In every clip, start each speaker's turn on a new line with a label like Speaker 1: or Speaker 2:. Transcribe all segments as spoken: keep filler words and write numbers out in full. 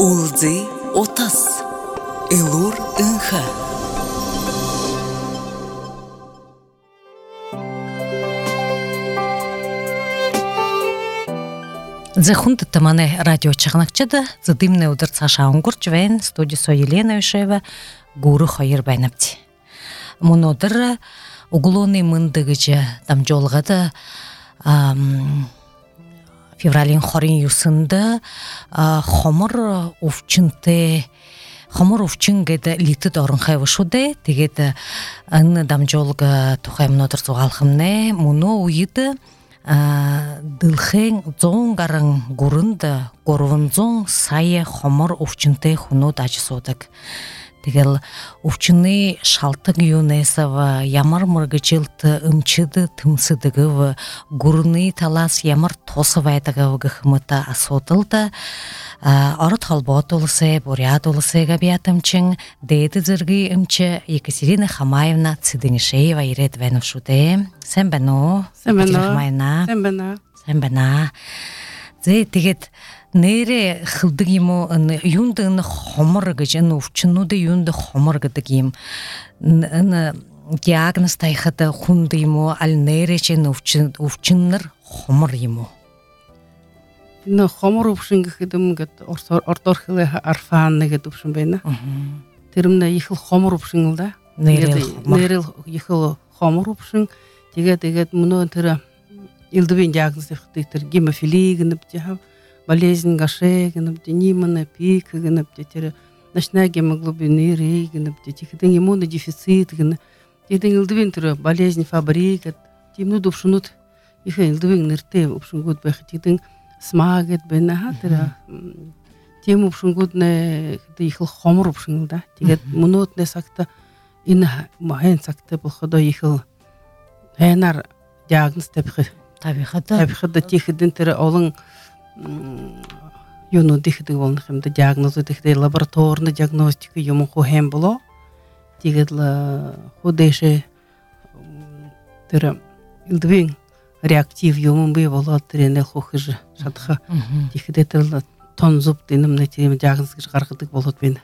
Speaker 1: Улзи отас. Элур инха.
Speaker 2: Захунта тамане радио чагнакчада задимне удырца шаунгурч вен студисо Елена Ушева гуру хайыр байнапти. Мунодыр углоны мындыгыча там жолгада февралин хорин юсында хомор увчынте хомор увчынгеда литы дорын хайвышуде тегеда анны дам жолга тухаймнодыр зугалхымне муно уйды дылхен зон гаран гурында горвонзон сая хомор увчынте хуну дачсодак. Тэгэл увчыны шалтык юнесава ямар мыргычылты ымчыды тымсыдыгы гурны талас ямар тосывайдыгы гыхмыта асотылды. Орот халбот олысы, бурят олысы габиятымчын, дейді зіргі ымчы Екатерина Хамаевна Цидынишеева ирет венушуде. Сен бәну?
Speaker 3: Сен бәну.
Speaker 2: Сен бәну. Сен бәну. Зэ тэгет Нере хылдык ему юнды ны хомор гыж ны увчынуды юнды хомор гыдык им ны диагноз тайхата хунды ему ал нерече ны увчынныр хомор ему.
Speaker 3: Ны хомор увчын гыдым гыд орторхылы арфаанны гыд увчын бейна. Терімна ехыл хомор увчын да. Нерел ехыл хомор увчын. Теге тегет мұны тірі илдыбен диагноз тайхатыр гемофилия гынып дехав. Болезнь гаше, гнобди нимана пик, гнобди тера ночная гемоглобинурия, гнобди тихотен иммунодефицит, гн. Тихотен илдвин тера болезнь фабрика, тимну дупшунут, их илдвин нерте, упшунгут бэх, тихотен смагет бена тера, тем упшунгут не ихл хомор упшунгут да, тихот мунут не сакта ина махен сакта полхода ихл хенар диагноз тепхи.
Speaker 2: Табихата.
Speaker 3: Табихата тихотен тера олың юну дихдэг болны хэмдэ диагнозу дихдэг лабораторны диагностика юмын хухэм боло тигэл худэшэ тэр илдвин реактив юмын бий боло тэрэнэ хухэж шатха дихдэг тэр тонзуп динэмнэ тийм диагноз гэж гаргадаг болот байна.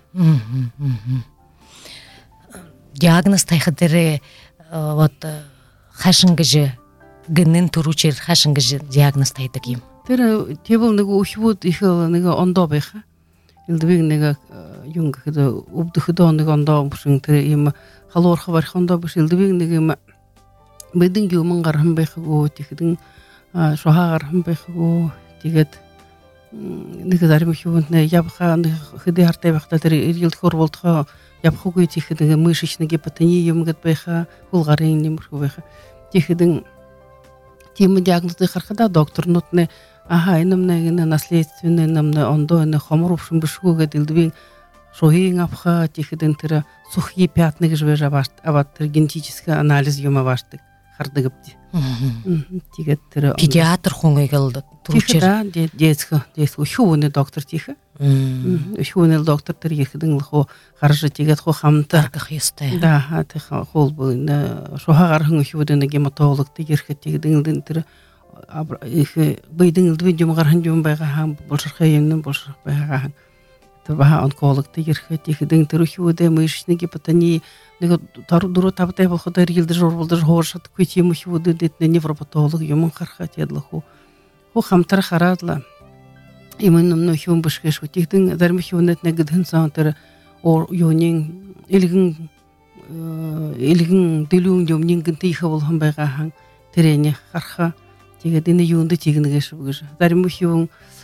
Speaker 2: Диагноз тайхадэрэ вот хашин гэж гэнэн туручэр хашин гэж диагноз тайдаг юм.
Speaker 3: Тэр тэбэл нэг ухвуд их нэг ондоо байха. Илдвиг нэг юнг гэдэг өвдөхөд нэг ондоо бүшин тэр юм халуурх барих ондоо бүш илдвиг нэг юм мэдэн юм гархан байхгөө тэгэдэн шуха гархан байхгөө тэгээд нэг зарим хүнд нэг явха хэдэ хартай байхта тэр иргэл хөр болдохоо явхгүйтэгэхэд нэг мышечный гипотония юм гэд байха хулгарын нэмэрхүү байха. Тэгэхэдэн тийм диагнозыг харахад докторнууд нэ аха энэмнэ гэнэ наследственный энэмнэ ондоо энэ хомор өвшин бишгүүгээд илдвийн шухийн авха тэгэхэд тэр сухие пятна гэж байж аваад тэр генетический анализ юм авааддаг хардаг гэвди. Тэгээд тэр
Speaker 2: педиатр хүнгийг л түрүүчээр
Speaker 3: детско детско хүүний доктор тийх. Хүүний доктор тэр ихэдэн л хуу гарж тэгээд хуу хамтаа
Speaker 2: гаргах ёстой.
Speaker 3: Да тэр хул бүүн шухагаар хүн хүүний гематолог тийрэхэд тэгээд тэр их бэдэн илдвэн юм гархан юм байгаа хаан болшрах юм болшрах байгаа. Тэр баха онколог тийрэхэд ихэдэн тэр хүүдэ мышечный гипотония нэг дөрөв тавтай болоход иргэлдэж урвалдаж хооршат күч юм хүүдэд невропатолог юм харахад ядлах уу хуу хамтар хараадла имэннэ хүн бишгэш үтигдэн зарим хүнэт нэг хэн сан тэр юунин илгэн илгэн дэлүүн юм нэгэн тийх болхон байгаа хан тэрэний харха тэгээд энэ юунд тигнэгэш гэж зарим хүн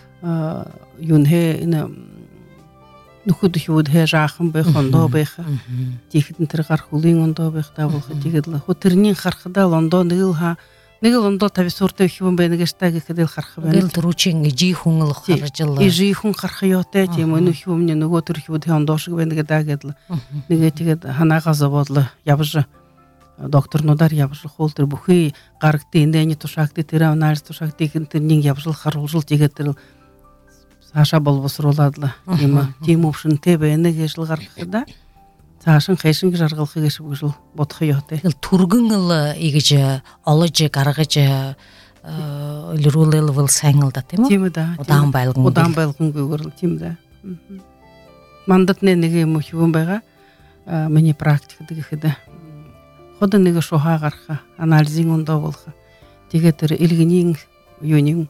Speaker 3: юун хэ энэ нөхөд хүүд хэ жаахан байх ондоо байх тийхэд тэр гарах үлийн ондоо байх та болох тэгээд л хөө тэрний хархадаа ондоо нэг л ха нэг л ондоо тавьсууртай хүн байна гэж та гэхэд л харах байна.
Speaker 2: Гэл түрүүчийн ижи хүн л харжлаа.
Speaker 3: Ижи хүн харах ёотой тийм өнөө хүн нөгөө төр хүүд ондоо шиг байна гэдэг л нэг тэгээд ханаагаа зовоодлоо явж докторнуудаар явж хул тэр бүхий гаргтын эндэний тушаагт тэр анализ тушаагт ихэнх тэрнийг явжлах харуулж тэгээд тэр цаашаа боловсруулаад л юм тийм өвшөнтэй байна гэж л гаргах да. Цаашин хэшин гэж аргалахыг гэж бодох ёотой.
Speaker 2: Тэгэл түргэн л ийгэж олож гаргаж рулел вил сайнал да тийм үү?
Speaker 3: Тийм үү да.
Speaker 2: Удаан байлган.
Speaker 3: Удаан байлгангүйгээр л тийм да. Мандат не неге мөхүн байга мені практика дегеде. Хода неге шоха гарха анализин онда болха. Тегетер илгинин юнин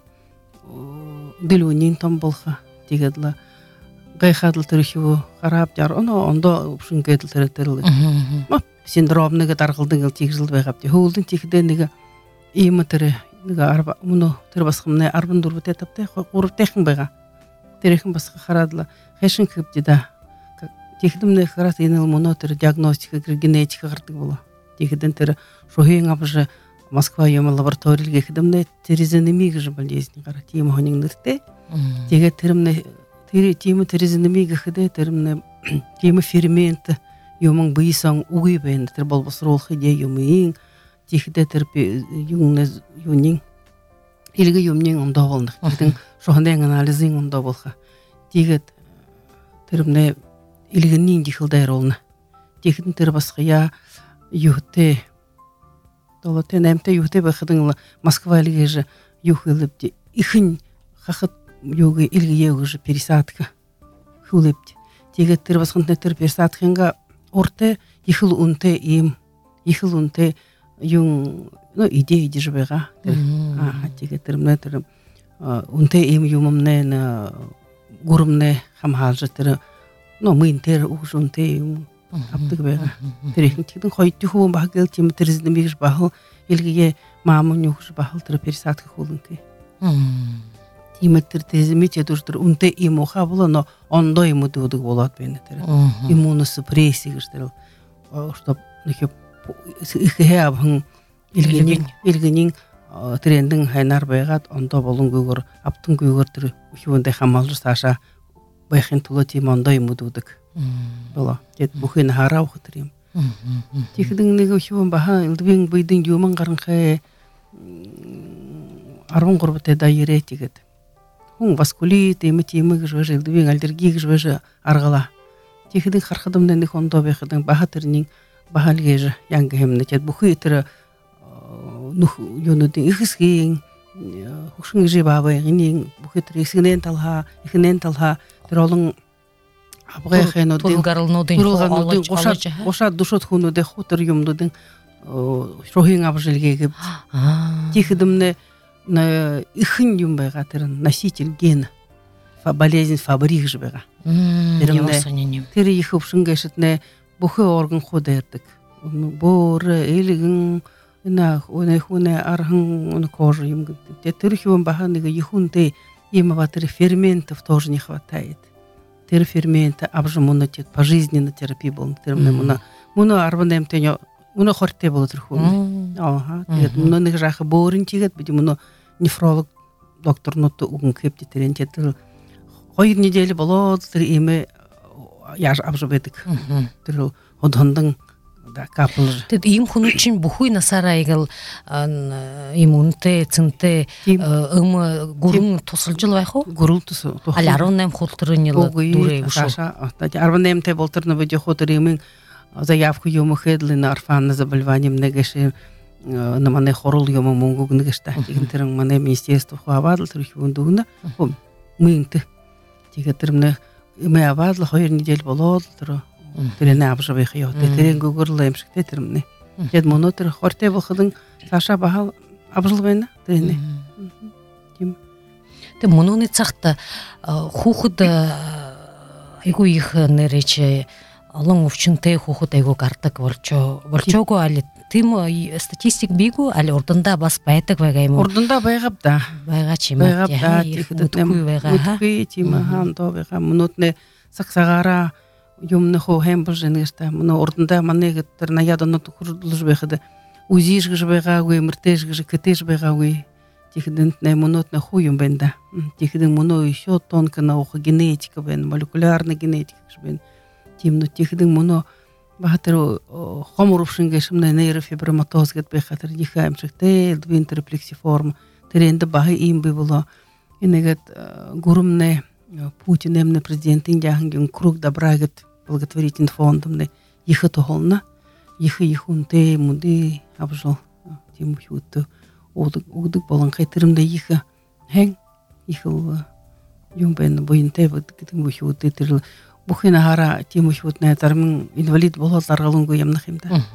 Speaker 3: дилунин там болха. Тегедла гайхадл терхиу гарап жар оно онда ушун кетил тертерли. Ма синдром неге таргылдың тигжил байгап те. Хулдын тигде неге ийметере неге арба муну тербасхымне арбын дурбут этапте куруп техин байга. Терехин басқа харадла. Хэшин кыпти да. Тегдимне харас инел монотер диагностика генетика гырдык боло. Тегден тер шохин апжы Москва йома лабораторияльге хидимне терезенемиг же болезнь гара тим хонин нырте. Теге термне тери тим терезенемиг хиде термне тим фермент йомын быйсан угы бен тер болбосрол хиде йомын тегде терпи юнне юнин илге йомнин онда болны. Тегден шоханден анализин онда болха. Тегет термне илгеннин дихилдай ролна. Тегден тер басқая юхте Толотен эмте юхте бахыдыңла Москва илге же юхылыпти. Ихин хахат югы илге югы пересадка хулыпти. Тегет тер басқынтне тер пересадкинга орте ихил унте им ихил унте юн ну идея дижбега. А тегет термне тер унте им юмамне на гурумне хамхалжы тер ну мынтер ужунте юм аптык бега. Терехин тигдин хойты хуун багыл тим терезин мигиш багыл илге мамун югыш багыл тер пересадка хулунке. Тиметтер терезимите дуртур унте имоха боло но ондо иму дудук болот бени тер. Иммуносупрессия гыштер. Чтоб нехе ихе абын илгенин илгенин трендин хайнар байгат ондо болун гөгөр аптын гөгөр тер хуунде хамалжы саша байхин туло тим ондо иму дудук. Бола. Тет бухин харау хытрым. Тигдин неге хуун баха илдвин быйдын юман гарынхэ арван гурбате дайре тигет. Хун васкулит эми теми гыжвэж илдвин аллергия гыжвэж аргала. Тигдин хархадымдан нех ондо бехдин баха тернин бахалгеж янга хемне тет бухи тер нух юнудин ихсгин хушин жибабы гинин бухи тер ихсгинен талха ихнен талха теролун Абгайхэнодын
Speaker 2: тургарылнодын
Speaker 3: оша оша душот хунуде хотер юмдудын шохин абжилгеге тихидимне на ихин юм байга тер носитель ген болезнь фабрик же байга термне тер их упшингешитне бухы орган ходердик бор элигин на оне хуне архын он кожа юм тер хюм баха неге ихунте имаватер ферментов тоже не хватает. Тер ферменты абжымуна тек пожизненно терапия был. Термне муна муна арбанем тенё муна хорте был терхун. Ага, тет муна нег жахы борин тигет биди муна нефролог доктор ноту угун кепти терен тетил. Хойр недели болот тер име яж абжыбедик. Тер одондың да капыл.
Speaker 2: Тет им хунучин бухуй насарайгыл иммунте цинте ым гурун тосылжыл байху.
Speaker 3: Гурул тосу.
Speaker 2: Аляруннем хултырынылы дуре ушо.
Speaker 3: Арбанем те болтырны видео хотыримын заявку йому хедлы на орфанное заболевание негеше на мане хорул йому мунгуг негешта. Тигентерин мане министерство хуавадл трихундугна. Мынты. Тигетермне име авадл хойр недель болот тро. Терене абжабы хыё. Терен гугурлы эмшикте термне. Тед монотер хорте болхыдын саша бахал абжылбайна терене. Тим.
Speaker 2: Те мунуны цахта хухуд айгу их нерече алон увчунте хухуд айгу картак варчо варчого али тим статистик бигу али ордында баспайтык байгаймы.
Speaker 3: Ордында байгап да.
Speaker 2: Байга чима.
Speaker 3: Байгап да. Тикдетнем байга. Тима хан то байга монотне саксагара юмны хо хем боженешта мына ордында манегеттер наядан турдулж бехде узиш гыжбега гы мыртеш гыж кетеш бега гы тихден не монотна хуюм бенда тихден моно еще тонко наука генетика бен молекулярная генетика бен тимно тихден моно бахатер хомурушинге шимне нейрофиброматоз гет бехатер дихаем шекте двинтерплексиформ теренде бахи им было инегет гурумне Путин эмне президент Индияханген круг добрагет благотворительный фондомне ихы тоголна ихы ихунте муды абжыл тем хюту удык удык болан кайтырымда ихы хэн ихыл юм бен буйнтай битгэн бүхүүд тэр бүхэн хара тийм бүхүүд нэ зарим инвалид бололаргалангүй ямнах юм да.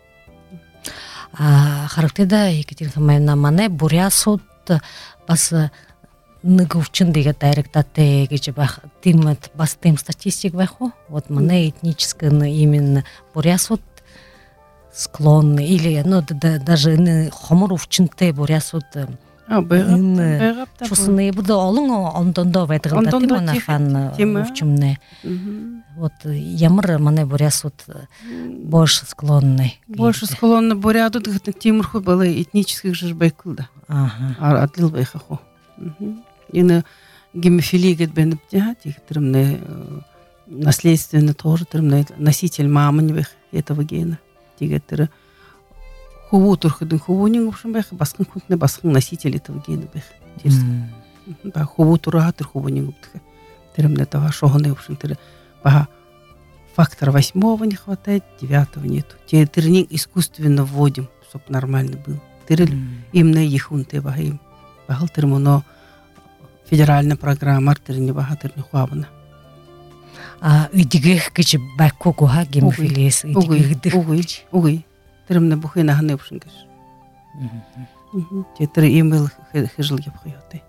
Speaker 2: А харагдаа Екатерина Хамаевна манай Бурясууд бас нэг өвчин дэгээ дайрагдаатай гэж байх тийм бас тийм статистик байх уу? Вот манай этнический именно Бурясууд склонны или ну даже хомор өвчнтэй Бурясууд
Speaker 3: А байгаа
Speaker 2: чусны бүр олон ондондоо байдаг л да тийм манайхан өвчмнээ. Вот ямар манай Бурясууд больше склонны.
Speaker 3: Больше склонны бурятууд гэдэг тиймэрхүү бол этнических жир байхгүй да. Аа. Адлил байх хөө. Энэ гемофилия гэдэг бэнэ тийм тэрмнэ наследственный тоже тэрмнэ носитель мамы байх этого гена. Тэгээд тэр хөвөө төрхөдөн хөвөөний өвчин байх басхан хүнтний басхан носитель этого гена байх. Тийм. Ба хөвөө төрөө тэр хөвөөний өвдөх. Тэрмнэ дава шохны өвчин тэр ба фактор восьмого не хватает, девятого нету. Те тренинг искусственно вводим, чтобы нормально был. Терел именно их унте бахим. Бахал термоно федеральная программа артерни бахатерни хуавна.
Speaker 2: А идигэх гэж байхгүй гоо гемофилиэс идигэх.
Speaker 3: Үгүй. Үгүй. Тэрмнэ бүхэн ханы өвшин гэж. Мм. Те тэр имэл хэжил явах ётой.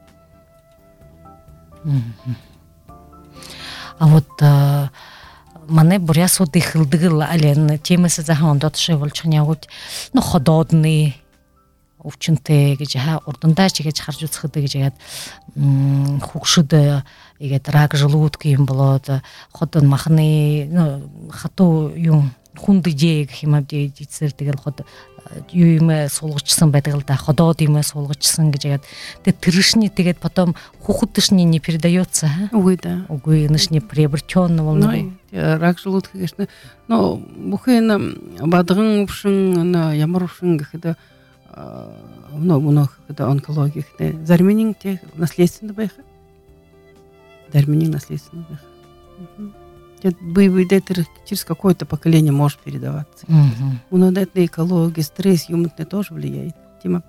Speaker 2: А вот манай Бурясууд их хилдэг ален тиймээс захан ондод шиг болж хanyагууд но ходоодны өвчнөтэй гэж урдандаа ч гэж харж үзэхэд гэж ягаад хөгшөд игээд рак желудка юм болоод ходон махны хатуу юм хүнд ижээ гэх юм абди эцсэр тэгэл ход юу юм суулгачсан байдаг л да ходоод юм суулгачсан гэж ягаад тэг тэршний тэгээд потом хухудшний не передается.
Speaker 3: Үгүй да.
Speaker 2: Үгүй нышни приобретённый волны.
Speaker 3: Рак желудка гэшнэ. Но бүхэн бадган өвшин ямар өвшин гэхэд много много когда онкология гэхэд зарминин тех наследственный байх. Зарминин наследственный байх. Бывает, через какое-то поколение может передаваться. У нас это экология, стресс, юмный тоже влияет. Тима.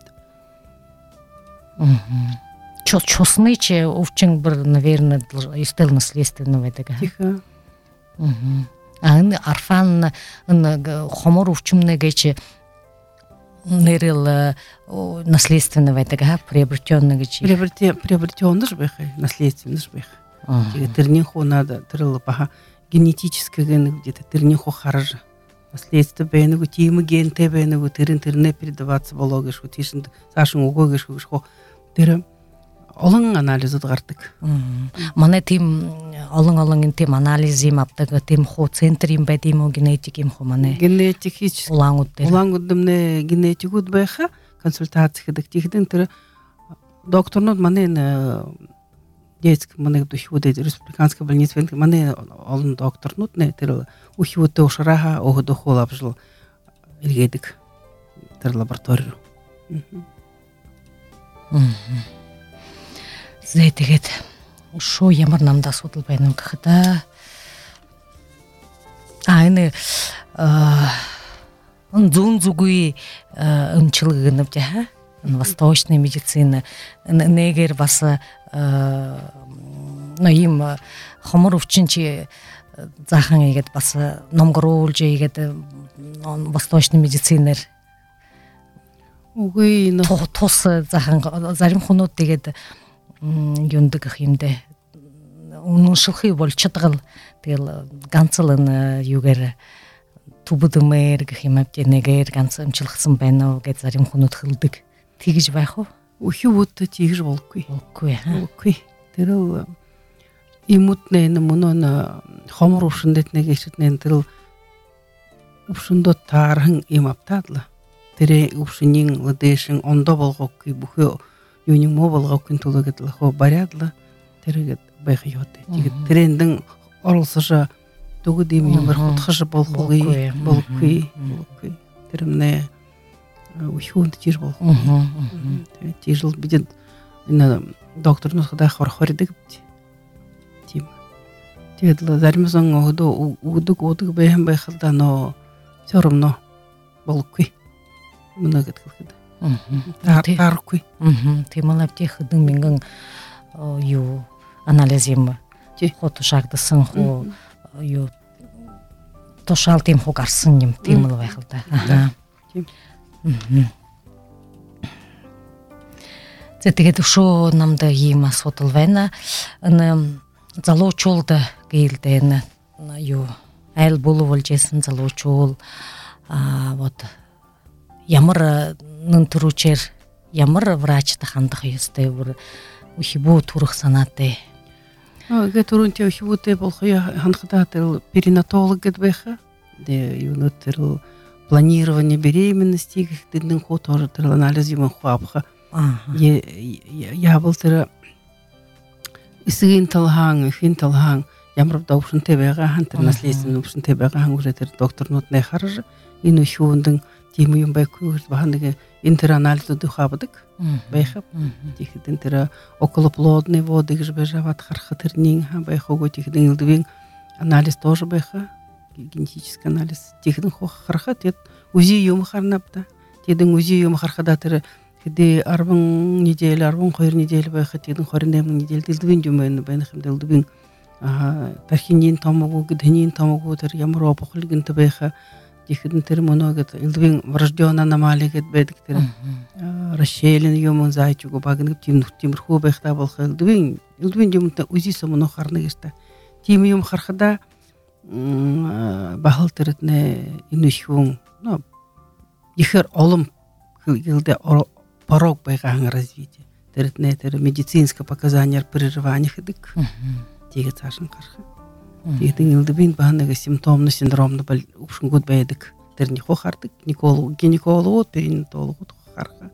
Speaker 2: Чусны че өвчин бір, наверное, истел наследственного этого.
Speaker 3: Тихо.
Speaker 2: А ин арфан хомор өвчмнэ гэж нэрэл наследственного этого приобретённый гэж.
Speaker 3: Приобретённый ж байх, наследственный ж байх. Тэгээд тэрний хуу надо тэрл баха генетическое где-то тэрний хуу харж наследство бэнэгүү тийм гентэй бэнэгүү тэрэн тэрнээ передаваться болоо гэшгүй тийшэнд цаашин өгөө гэшгүй гэшгүй тэр олон анализууд гардаг.
Speaker 2: Манай тийм олон олон тийм анализ юм авдаг тийм хуу центр юм байд юм уу генетик юм хуу манай
Speaker 3: генетик хийж
Speaker 2: улаангууд дээр
Speaker 3: улаангууд нэ генетикүүд байха консультац хийдэг тийхдэн тэр докторнууд манай детский манай дөхвөд республиканская больница манай олон докторнууд нэ тэр үхвөдөө ушрааха өгдөх хуулавжл эргээдэг тэр лаборатори руу.
Speaker 2: Зэ тэгээд шоо ямар намд асуудал байна уу гэхэд а энэ он зүүн зүгүй өмчлөг гэнэв яа восточная медицина нэгэр бас но им хомор өвчин чи захан игээд бас номгоруулж игээд восточный медицинер
Speaker 3: үгүй
Speaker 2: тус захан зарим хүнүүд тэгээд юундаг гэх юм дээ үнэншилхий бол чадгал тэгэл ганцл н юугаар тубудмэр гэх юм абди нэгээр ганц амжилгсан байна уу гэж зарим хүнүүд хэлдэг тэгж байх уу
Speaker 3: үхвүүд тийгж болгүй
Speaker 2: үгүй
Speaker 3: үгүй тэр имутнэ нэмүнө хомор өвшөндөд нэг ишэтнэн тэр өвшөндө таархан им аптадла тэр өвшөнийн өдэшин ондо болгохгүй бүхөө юуны мо болгохгүй тулгээд лахо барядла тэргээд байх ёотэй тэгээд трендэн оролсож дүгд юм ямар хутгаш болохгүй болохгүй болохгүй тэрмнэ үхүүнд жир болох. Тэгээд жирл бид энэ докторнууд хадах хорхордог тийм. Тэгээд заримсан өдөө өдөг өдөг байх байх л да нөө сөрөмнө болохгүй. Мөн гэдэг хэлэхэд. Аа. Тааргүй.
Speaker 2: Мм. Тийм л аптех хэд мянган юу анализим
Speaker 3: Ти.
Speaker 2: хото шагдысын хо ю тошал тим хо гарсын ним тимыл байхылда. Ага.
Speaker 3: Ти.
Speaker 2: Зэтгээд шо намда юм асуудал байна. Н залуучулда гэлдэн ю айл болов жесэн залуучул а вот ямар нөнтрүүчээр ямар врачтай хандах ёстой бүр ухибу турах санаатай.
Speaker 3: А гэ турунтэй ухибутэй болох хандхадаа тэр перинатолог гэд байха. Дэ юуноо тэр планирование беременности гэхтэн хотор тэр анализ юм хуапха. Я я бол тэр исгийн талхан, ихин талхан ямар давшинтэй байгаа хан тэр наследственный өвшөнтэй байгаа хан үрээ тэр докторнууд нэ харж энэ хөвөндөн тийм юм байхгүй бахан нэг энэ тэр анализууд хавдаг байхав. Тэгэхдээ тэр околоплодный воды гэж бежават харах тэрний хан байх өгөө тэгэхдээ элдвийн анализ тоже байха. Генетический анализ тэгэхдээ хох харахад тэгэд үзи юм харнапта. Тэгэд үзи юм харахад тэр Хэдий арван недель, арван хоёр недель байхад тэгээд двадцать восемь недель дэлдвийн юм байна байх юм дэлдвийн аа тархинийн томог гэдний томог тэр ямар обхолгэнтэй байха тэгэхэд тэр моногд элдвийн врожденная аномалия гэд байдаг тэр расширен юм зайчгүй багныг тийм тиймэрхүү байхдаа болох элдвийн элдвийн юмтай үзийсэн моно харна гэж та тийм юм харахада бахал тэрэтнэ энэ хүн но ихэр олон хэлдэ порог байгаан развитие. Тэрэтнэ тэр медицинское показания прерывания хэдэг. Тэгээд цаашин гарах. Тэгээд элдвийн бааныг симптомны синдромны бол өвшнгүүд байдаг. Тэрний хохардаг гинеколог, гинекологууд, перинатологууд харах.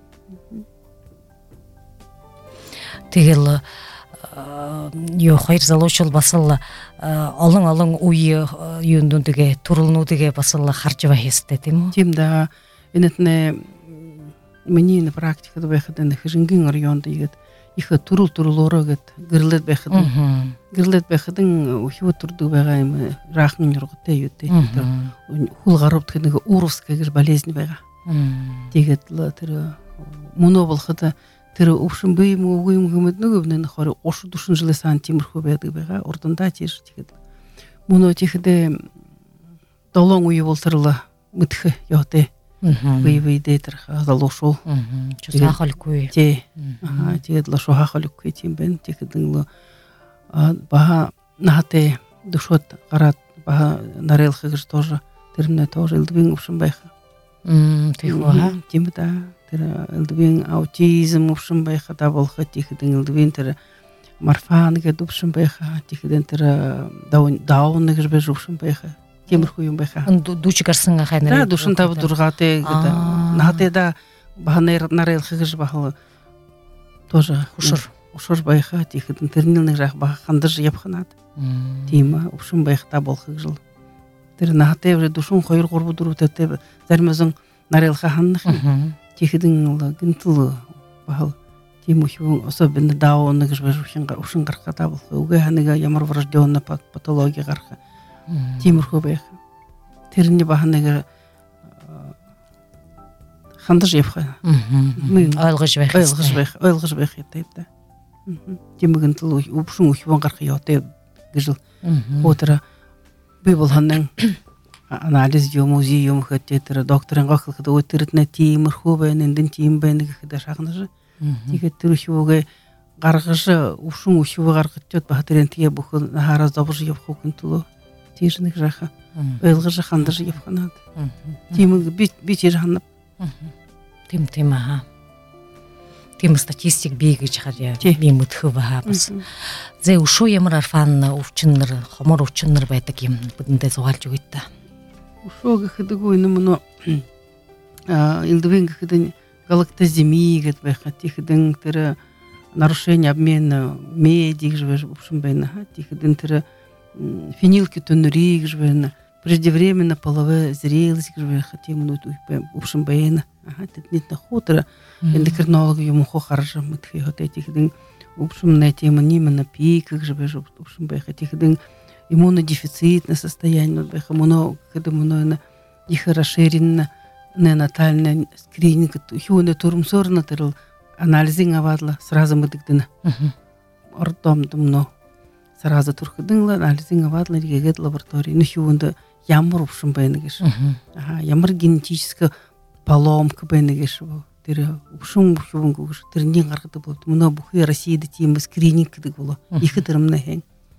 Speaker 2: Тэгэл юу хоёр залуучул басал олон олон үе юундүнтэйгээ турулнуудыгээ басал харж байх ёстой тийм үү?
Speaker 3: Тийм да. Энэтнэ миний на практикад байхад энэ хөрөнгөн районд игээд их төрөл төрөл өрөөгээд гэрлээд байхад гэрлээд байхад өөхөө төрдөг байгаа юм рахны нургатай юу дээ. Хул гаравдах нэг урвска гэж болезнь байгаа. Тэгээд л тэр мөнөө болоход тэр өвшин бие юм уу юм гэмэд нэг өвнө нөхөр ушд душин жилээ сантиметр байдаг байгаа. Урдандаа тийш тэгээд мөнөө тэгэхдээ долоон үе болторлоо мэдх ёотэй. Бие бие дээр залуушуу.
Speaker 2: Чусахалгүй.
Speaker 3: Тий. Аа тэгээд л шухахалгүй тийм байна. Тэгэхэд л баа нахате душот гараад баа нарэлх гэж тоже тэрнээ тоже элдвийн өвшин байха.
Speaker 2: Мм тийхүү.
Speaker 3: Тийм да. Тэр элдвийн аутизм өвшин байха да болоход тэгэхэд элдвийн тэр марфан гэдэг өвшин байха. Тэгэхэд тэр даун гэж биш өвшин байха. Тиймэрхүү юм байха.
Speaker 2: Дүүч гарсан хайнаа.
Speaker 3: Да, душин тав дургаатай гэдэг. Наадеда бахнер нарэлх гэж бахал тоже хушур хушур байха. Тэгэхэд тэрний нэг рах бах хандаж явхнаад. Тийм өвшин байхта болох гэж л. Тэр наадеврэ душин хоёр гурав дөрөвтэй зармазан нарэлха ханах. Тэгэхэд гинтл бахал тийм үхвэн особенно даун гэж өвшин өвшин гарахта болох. Үгээ ханага ямар врожденная патология гарах. Тиймэрхүү байх. Тэрний бахныг хандаж явах.
Speaker 2: Ойлгож байх.
Speaker 3: Ойлгож байх. Ойлгож байх гэдэг да. Тиймэгэн л өвшин өвхөн гарах ёотой гэж л өтөр би бол ханан анализ юм уу юм хэвчээ тэр докторын гохлоход өтөрднэ тиймэрхүү байна энд тийм байна гэхэд шахнаж. Тэгээд тэр хөвгөө гаргаж өвшин өвхөө гаргачаад бах тэрэн тгээ бүхэн хараа зовж явах гэнтэлөө тийш нэг раха ойлгож хандаж явхнаад. Тийм би би тийш ханаа.
Speaker 2: Тим тим аа. Тим статистик би гэж харьяа би мэдхүү баа бас. Зэ өшөө ямар арфан өвчнөр хомор өвчнөр байдаг юм бүдэндээ зугаалж өгье та.
Speaker 3: Өшөө гэхэд үгүй юм нөө а элдвин гэхэд галактоземия гэдэг байхад ихэдэн тэр нарушение обмена меди гэж өвшин байна. Ихэдэн тэр фенилкетонурия гэж байна. Преждевременно половая зрелость гэж байхад тийм нүд өвшин байна. Ага тэднийт хутра эндокринолог юм хоо харж мэдхий хөтэй ихэдэн өвшин тийм нимана пик гэж өвшин байхад ихэдэн иммунодефицитное состояние байх моно гэдэг моно их расширенное ненатальный скрининг хүүнэ төрөмсөөр на тэр анализинг аваадла сразу мэдэгдэнэ. ордомдум но сразу туркудыңла анализинга вадлы регет лаборатории нөхүндө ямар упшун байнагеш. Аха, ямар генетический поломка байнагеш бу. Тэр упшун бухун гуш тэрний гаргады болду. Муна бухи Россияда тийм скрининг гэдэг боло. Их дэрмнэ хэн.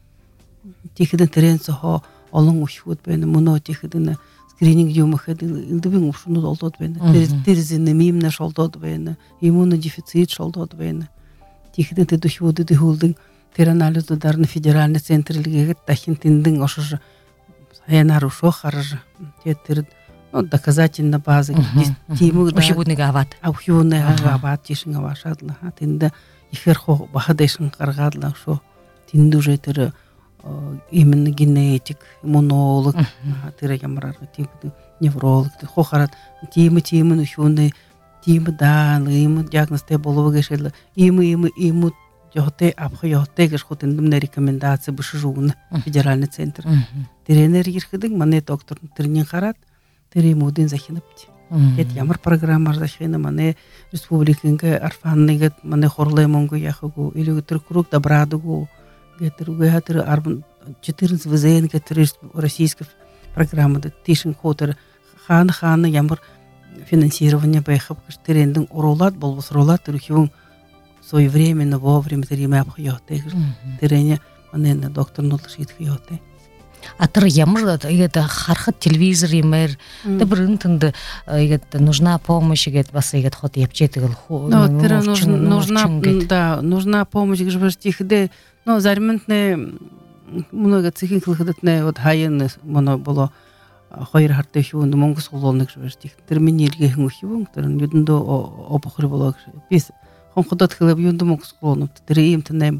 Speaker 3: Тэхэдэн тэрэн сохо олон ушхуд байна. Муна тэхэдэн скрининг юм хэд илдэвэн упшунуд олдод байна. Тэр тэрзэн мимнэ шолдод байна. Иммунодефицит шолдод байна. Тэхэдэн тэдэхүүдэд хүүлдэн тэр анализудар на федеральный центр лигэгэд дахин тэндэн ошож хянаар ушох харж тэр ну доказательная база тимэг
Speaker 2: ушигүнийг аваад
Speaker 3: авхиунэ аваад тишин авашаадла тэнд ихэр хоо бахадэшин гаргаадла шо тэнд уже тэр именно генетик иммунолог тэр ямар тип невролог хоо хараад тим тим нөхүнэ тим даан им диагностэ боловгэшэл им им им Йоте апхы йоте гэж хөтөндөмнө рекомендаци бушжугна федеральный центр. Тренер ирхэдэг манай доктор тэрний хараад тэр юмудын захинапт. Гэт ямар программаар захина манай республикингэ арфанныгэд манай хорлой мөнгө яхагу или тэр круг добрадугу гэтэр үгээ хатэр четырнадцать взн гэтэр российская программа тишин хотер хан хан ямар финансирование байхап гэж тэрэндэн урулаад болбосруулаад тэрхүүн своевременно вовремя тэриймэ апхётэй тэрэня манайна доктор нуулж идэх ётой.
Speaker 2: Атар ямар игээд харахад телевизор юмэр тэбрэнтэнд игээд нужна помощь игээд бас игээд хот явчээдэг л хөө.
Speaker 3: Тэр нужна да нужна помощь гэж бэртихдэ но заримтнэ много цэхин хэлхэдэтнэ вот хаян моно боло хоёр хартай хүүн мөнгө суулнаг гэж бэртих. Тэр миний илгээ хүн хүүн тэр нүдэндөө обохор болоо бис хонходот хэлэв юунд мөнгө суулнав тэр ийм тэнэ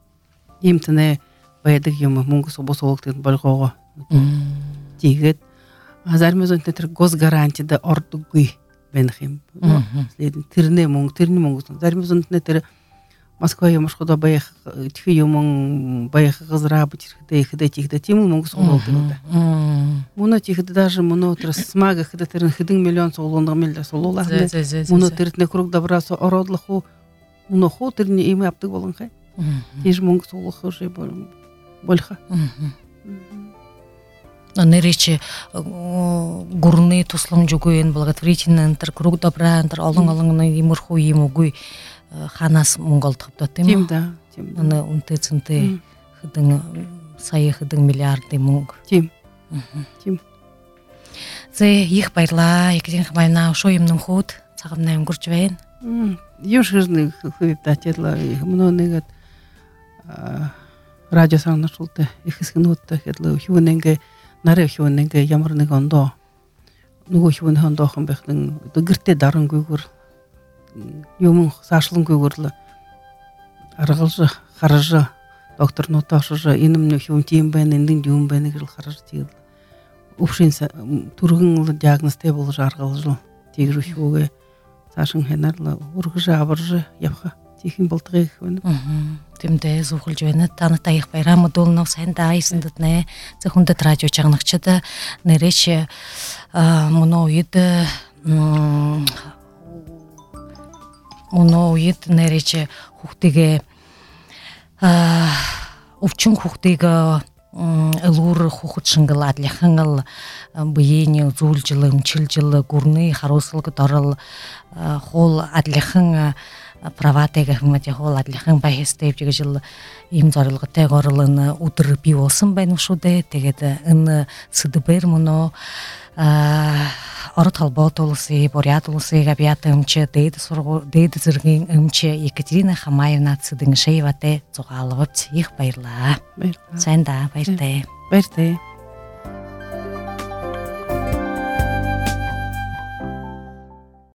Speaker 3: ийм тэнэ байдаг юм мөнгө суулгад болгоогоо. Тэгээд азармезон тэр госгарантид ордоггүй байх юм. Тэрнээ мөнгө тэрний мөнгө зармезон тэр Москва юм шкода баях тхи юм баях газраб ирэхдээ ихэдэ тихдэ тийм мөнгө суулгад да. Муно тихдэ даже муно тэр смага ихэдэ тэр хэдэн миллион суулганд мэлдэ суулуулаа. Муно тэр нэг добрас ородлох уу муно хуу тэрний ийм авдаг болон хай. Тийш мөнгө суулгах уже больха.
Speaker 2: Нэрич гурны тусламжгүй энэ благотворительный центр круг добра центр олон олон иймэрхүү юм үгүй ханаас мөнгө олдохтой тийм үү?
Speaker 3: Да, тийм.
Speaker 2: Аны үнэтэй цэнтэй хэдэн сая хэдэн миллиардын мөнгө.
Speaker 3: Тийм. Тийм.
Speaker 2: Зэ их баярлаа. Екатерина Хамайна шуу юм нөхөд цагаамнаа өнгөрч байна.
Speaker 3: Юушгэрний хөвдатэлла өмнө нэгэд радио санаачултай их хэсгнүүдтэй гэдлээ хөвнэнгэ нарыг хөвнэнгэ ямар нэг ондоо нөгөө хөвн хондоохон байхын гэртээ дарангүйгээр юм саашлангүйгээр л аргалж харж докторнуудаа шиж энэ юм хөвн тийм байна энд юм байна гэж харж тэгээд өвшин түргэн диагносттэй болж аргалж тэгрэх үгээ цаашин хэнаар үргэж аварж явах тийхэн болдгийг байна.
Speaker 2: Тэмдээ зүхэлж байна. Тантай их баяраа модулнов сайн даайсандд нэ. Зөвхөндөд радио чагнагчд нэрэш мөнөө үед мөнөө үед нэрэч хүүхдгээ өвчин хүүхдгийг элур хүүхэд шингэл адлахангал биений зүйлжил өмчилжил гүрний харуулсалгад орол хул адлахан праватыг хэмэд хул адлахан баястай гэж л ийм зорилготой горлон өдөр бий болсон байна шүү дээ. Тэгээд энэ сэдвэр мөнөө ород холбоот улсын бурят улсын габиат өмч дээд сургууль дээд зэргийн өмч Екатерина Хамаевна Цэдэн Шэйватэй зугаалгавч их баярлаа. Сайн да баяртай.
Speaker 3: Баяртай.